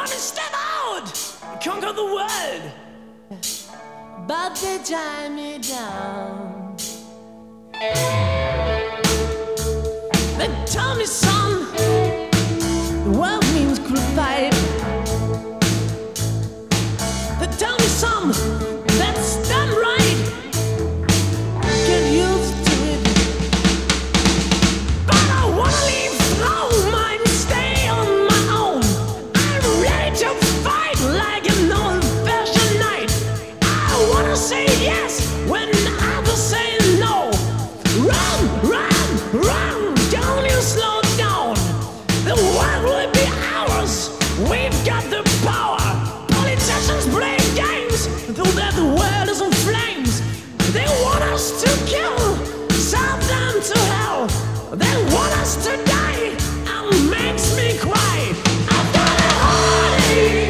wanna step out, conquer the world, but they tie me down. They tell me, son, the world means crucified. They tell me, son, that's done right. Get used to it, but I wanna leave slow, mind stay on my own. I'm ready to fight like an old-fashioned knight. I wanna say yes when others say no. Run, run, run, don't you slow down. The world will be ours, we've got the power. Politicians play games, though that the world is in flames. They want us to kill, send them to hell. They want us to die, and makes me cry. I've got a heartache,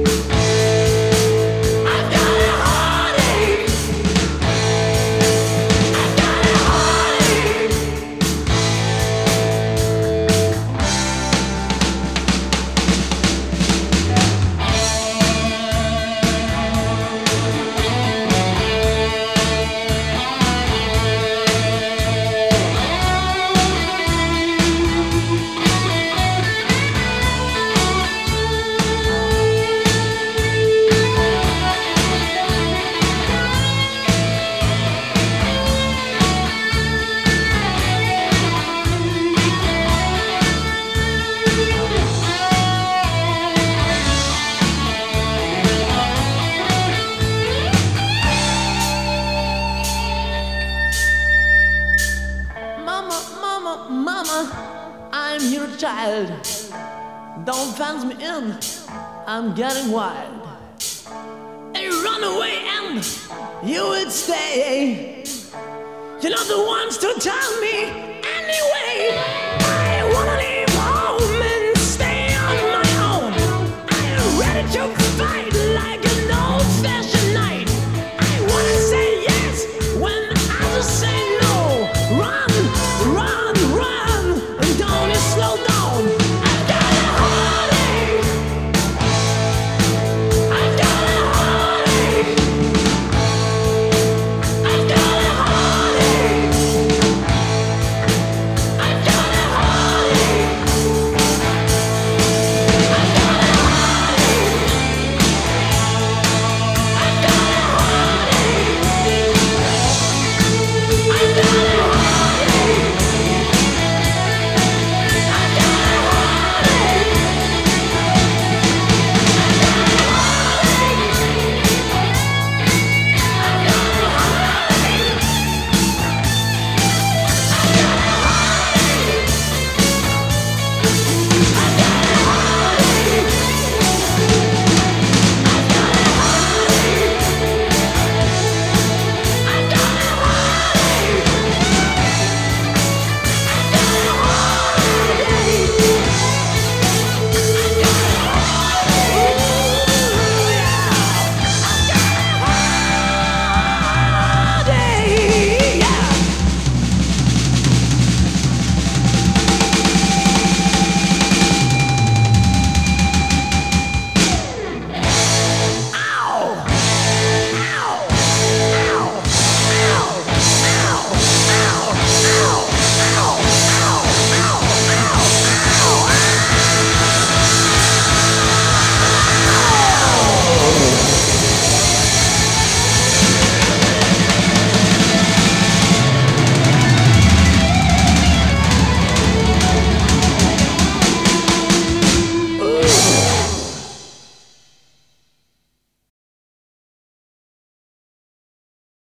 I've got a heartache, I've got a heartache. Mama, mama, mama, I'm your child. Don't fence me in, I'm getting wild. Hey, run away and you would stay. You're not the ones to tell me anyway.